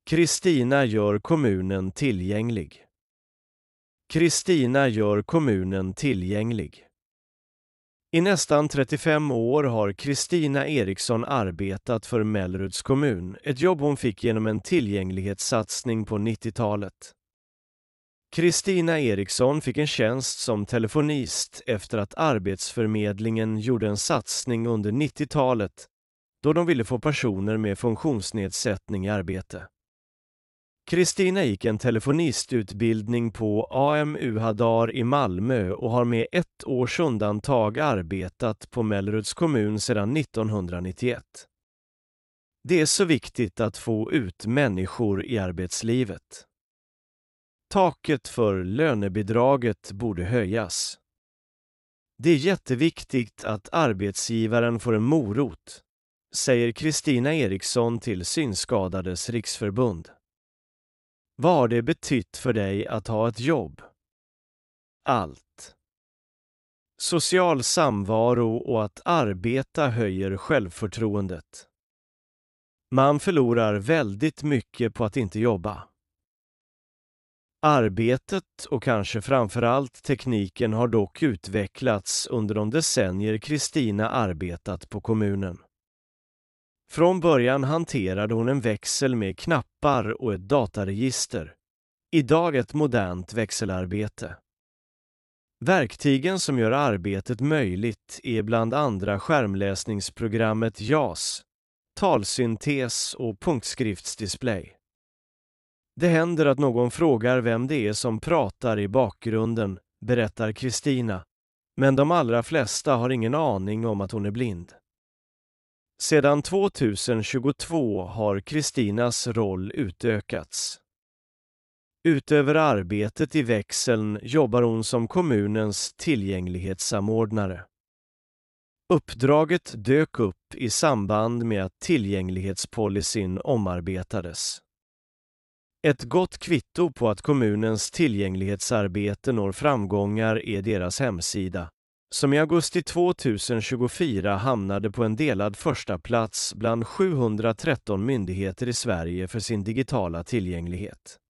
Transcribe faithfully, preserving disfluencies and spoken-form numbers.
Kristina gör kommunen tillgänglig. Kristina gör kommunen tillgänglig. I nästan trettiofem år har Kristina Eriksson arbetat för Melleruds kommun, ett jobb hon fick genom en tillgänglighetssatsning på nittiotalet. Kristina Eriksson fick en tjänst som telefonist efter att Arbetsförmedlingen gjorde en satsning under nittiotalet då de ville få personer med funktionsnedsättning i arbete. Kristina gick en telefonistutbildning på A M U Hadar i Malmö och har med ett års undantag arbetat på Melleruds kommun sedan nittonhundranittioett. Det är så viktigt att få ut människor i arbetslivet. Taket för lönebidraget borde höjas. Det är jätteviktigt att arbetsgivaren får en morot, säger Kristina Eriksson till Synskadades riksförbund. Vad har det betytt för dig att ha ett jobb? Allt. Social samvaro och att arbeta höjer självförtroendet. Man förlorar väldigt mycket på att inte jobba. Arbetet och kanske framförallt tekniken har dock utvecklats under de decennier Kristina arbetat på kommunen. Från början hanterade hon en växel med knappar och ett dataregister. Idag ett modernt växelarbete. Verktygen som gör arbetet möjligt är bland andra skärmläsningsprogrammet J A S, talsyntes och punktskriftsdisplay. Det händer att någon frågar vem det är som pratar i bakgrunden, berättar Kristina, men de allra flesta har ingen aning om att hon är blind. Sedan tjugohundratjugotvå har Kristinas roll utökats. Utöver arbetet i växeln jobbar hon som kommunens tillgänglighetssamordnare. Uppdraget dök upp i samband med att tillgänglighetspolicyn omarbetades. Ett gott kvitto på att kommunens tillgänglighetsarbete når framgångar är deras hemsida, som i augusti tjugohundratjugofyra hamnade på en delad första plats bland sjuhundratretton myndigheter i Sverige för sin digitala tillgänglighet.